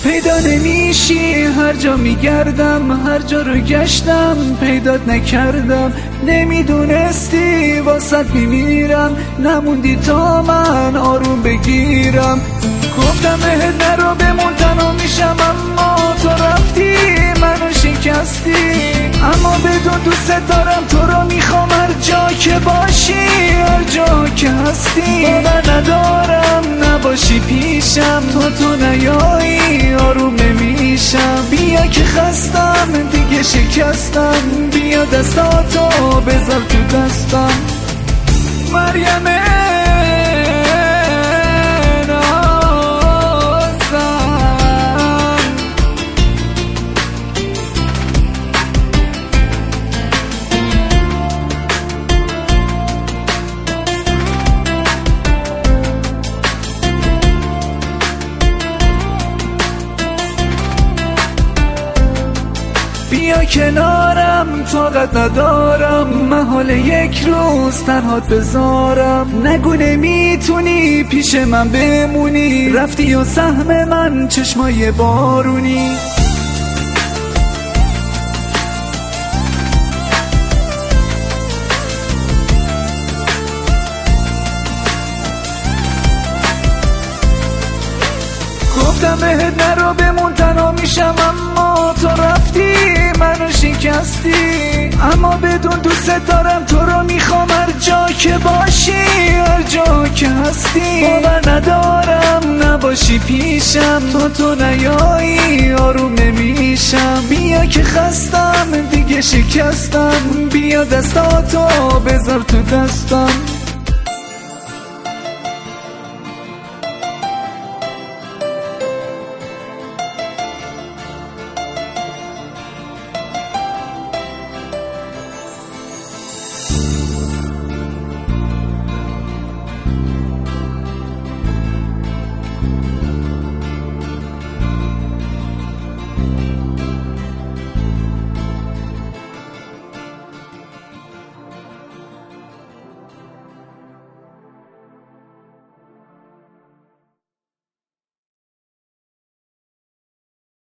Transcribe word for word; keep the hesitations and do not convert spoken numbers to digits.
پیدا نمیشی، هر جا میگردم، هر جا رو گشتم پیدات نکردم. نمیدونستی واسط میمیرم، نموندی تا من آروم بگیرم. گفتم بهت نرو بمون تنها میشم، اما تو رفتی منو شکستی. اما بدون دوست دارم، تو رو میخوام هر جا که باشی، هر جا که هستی. باور ندارم نباشی پیشم، تو تو نیایی آروم نمیشم. بیا که خستم دیگه شکستم، بیا دستاتو بذار تو دستم. مریم بیا کنارم، طاقت ندارم محال یک روز تنهات بذارم. نگو نمیتونی پیش من بمونی، رفتی و سهم من چشمای بارونی. گفتم بهت نرو بمون تنها میشم، اما تو رفتی منو شکستی. اما بدون دوست دارم، تو رو میخوام هر جا که باشی، هر جا که هستی. باور ندارم نباشی پیشم، تو تو نیایی آروم نمیشم. بیا که خستم دیگه شکستم، بیا دستاتو بذار تو دستم.